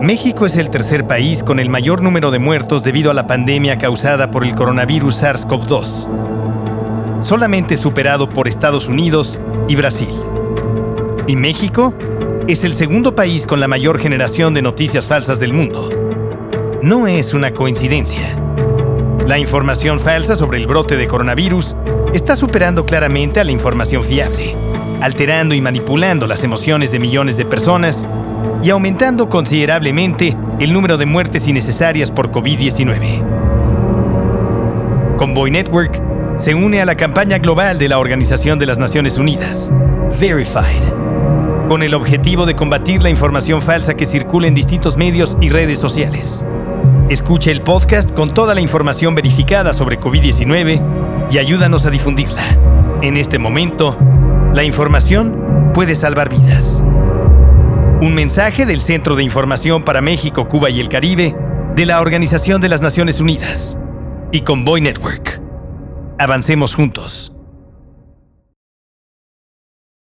México es el tercer país con el mayor número de muertos debido a la pandemia causada por el coronavirus SARS-CoV-2, solamente superado por Estados Unidos y Brasil. Y México es el segundo país con la mayor generación de noticias falsas del mundo. No es una coincidencia. La información falsa sobre el brote de coronavirus está superando claramente a la información fiable, alterando y manipulando las emociones de millones de personas y aumentando considerablemente el número de muertes innecesarias por COVID-19. Convoy Network se une a la campaña global de la Organización de las Naciones Unidas, Verified, con el objetivo de combatir la información falsa que circula en distintos medios y redes sociales. Escuche el podcast con toda la información verificada sobre COVID-19 y ayúdanos a difundirla. En este momento, la información puede salvar vidas. Un mensaje del Centro de Información para México, Cuba y el Caribe de la Organización de las Naciones Unidas y Convoy Network. Avancemos juntos.